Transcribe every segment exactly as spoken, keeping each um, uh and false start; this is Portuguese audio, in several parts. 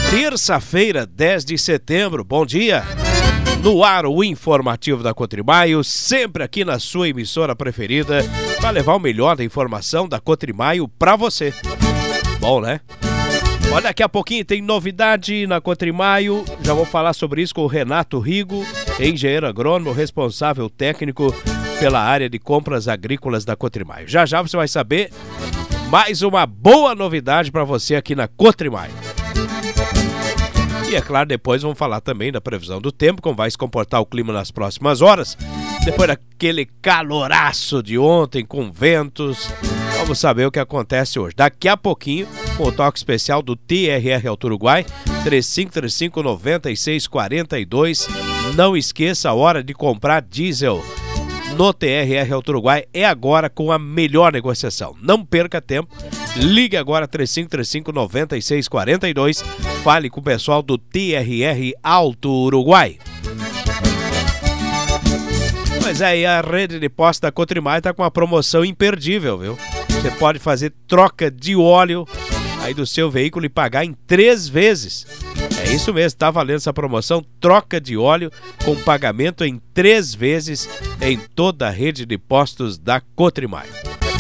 Terça-feira, dez de setembro, bom dia. No ar, o informativo da Cotrimaio, sempre aqui na sua emissora preferida, para levar o melhor da informação da Cotrimaio para você. Bom, né? Olha, daqui a pouquinho tem novidade na Cotrimaio, já vou falar sobre isso com o Renato Rigo, engenheiro agrônomo, responsável técnico pela área de compras agrícolas da Cotrimaio. Já já você vai saber mais uma boa novidade para você aqui na Cotrimaio. E é claro, depois vamos falar também da previsão do tempo, como vai se comportar o clima nas próximas horas. Depois daquele caloraço de ontem com ventos, vamos saber o que acontece hoje. Daqui a pouquinho, com o toque especial do T R R Auto Uruguai, três cinco três cinco, nove seis quatro dois. Não esqueça, a hora de comprar diesel no T R R Auto Uruguai é agora com a melhor negociação. Não perca tempo, ligue agora três cinco três cinco, nove seis quatro dois, fale com o pessoal do T R R Auto Uruguai. Mas aí a rede de postos da Cotrimaio está com uma promoção imperdível, viu? Você pode fazer troca de óleo aí do seu veículo e pagar em três vezes. É isso mesmo, está valendo essa promoção, troca de óleo com pagamento em três vezes em toda a rede de postos da Cotrimaio.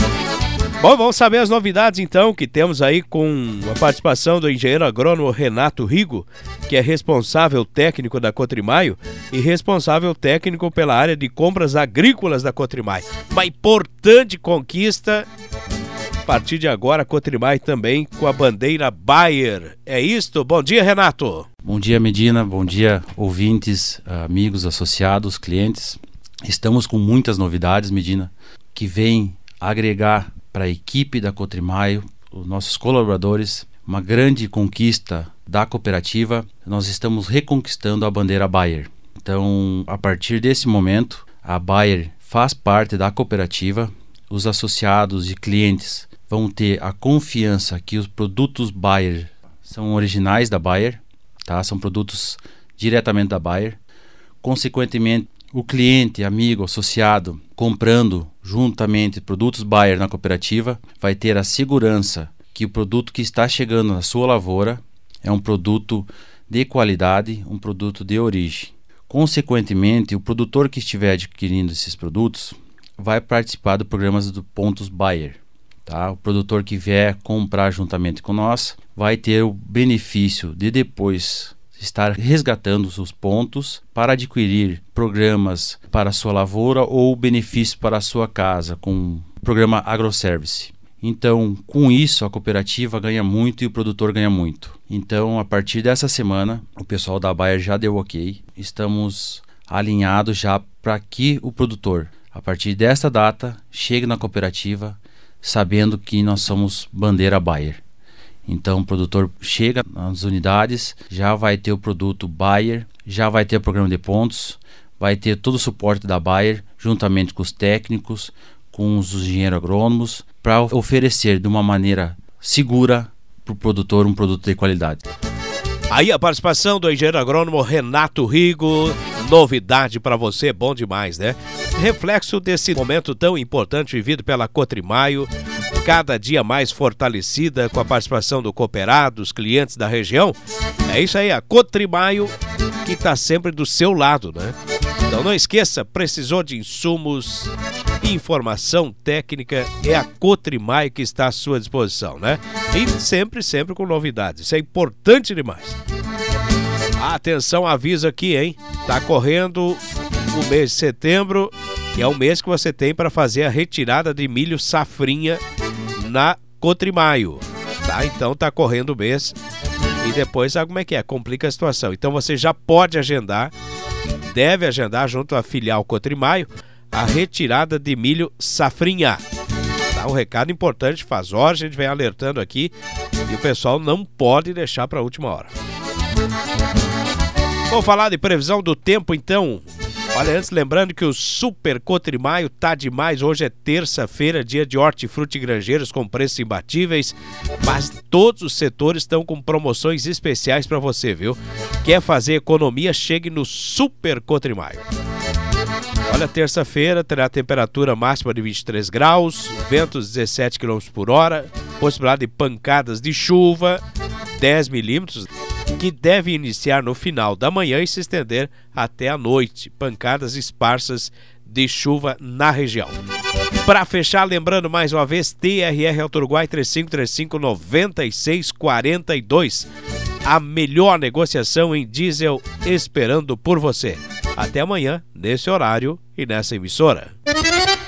Bom, vamos saber as novidades então que temos aí com a participação do engenheiro agrônomo Renato Rigo, que é responsável técnico da Cotrimaio e responsável técnico pela área de compras agrícolas da Cotrimaio. Uma importante conquista. A partir de agora, a Cotrimaio também com a bandeira Bayer. É isto? Bom dia, Renato. Bom dia, Medina. Bom dia, ouvintes, amigos, associados, clientes. Estamos com muitas novidades, Medina, que vêm agregar para a equipe da Cotrimaio, os nossos colaboradores, uma grande conquista da cooperativa. Nós estamos reconquistando a bandeira Bayer. Então, a partir desse momento, a Bayer faz parte da cooperativa. Os associados e clientes vão ter a confiança que os produtos Bayer são originais da Bayer, tá? São produtos diretamente da Bayer. Consequentemente, o cliente, amigo, associado, comprando juntamente produtos Bayer na cooperativa, vai ter a segurança que o produto que está chegando na sua lavoura é um produto de qualidade, um produto de origem. Consequentemente, o produtor que estiver adquirindo esses produtos vai participar do programa do Pontos Bayer. Tá? O produtor que vier comprar juntamente com nós vai ter o benefício de depois estar resgatando os pontos para adquirir programas para a sua lavoura ou benefícios para a sua casa com o programa AgroService. Então, com isso, a cooperativa ganha muito e o produtor ganha muito. Então, a partir dessa semana, o pessoal da Bayer já deu ok. Estamos alinhados já para que o produtor, a partir desta data, chegue na cooperativa sabendo que nós somos bandeira Bayer. Então o produtor chega nas unidades, já vai ter o produto Bayer, já vai ter o programa de pontos, vai ter todo o suporte da Bayer, juntamente com os técnicos, com os engenheiros agrônomos, para oferecer de uma maneira segura para o produtor um produto de qualidade. Aí a participação do engenheiro agrônomo Renato Rigo, novidade para você, bom demais, né? Reflexo desse momento tão importante vivido pela Cotrimaio, cada dia mais fortalecida com a participação do cooperado, dos clientes da região. É isso aí, a Cotrimaio que está sempre do seu lado, né? Então não esqueça, precisou de insumos, informação técnica, é a Cotrimaio que está à sua disposição, né? E sempre, sempre com novidades, isso é importante demais. Atenção, aviso aqui, hein? Tá correndo o mês de setembro, que é o mês que você tem para fazer a retirada de milho safrinha na Cotrimaio, tá? Então tá correndo o mês e depois sabe como é que é, complica a situação. Então você já pode agendar, deve agendar junto à filial Cotrimaio a retirada de milho safrinha. Tá? Um recado importante, faz hora, a gente vem alertando aqui e o pessoal não pode deixar para a última hora. Vamos falar de previsão do tempo então. Olha, antes lembrando que o Super Cotrimaio tá demais. Hoje é terça-feira, dia de hortifruti e granjeiros com preços imbatíveis, mas todos os setores estão com promoções especiais para você, viu? Quer fazer economia? Chegue no Super Cotrimaio. Olha, terça-feira terá temperatura máxima de vinte e três graus, ventos dezessete quilômetros por hora, possibilidade de pancadas de chuva, dez milímetros. que deve iniciar no final da manhã e se estender até a noite. Pancadas esparsas de chuva na região. Para fechar, lembrando mais uma vez, T R R Auto Uruguai três cinco três cinco, nove seis quatro dois. A melhor negociação em diesel esperando por você. Até amanhã, nesse horário e nessa emissora.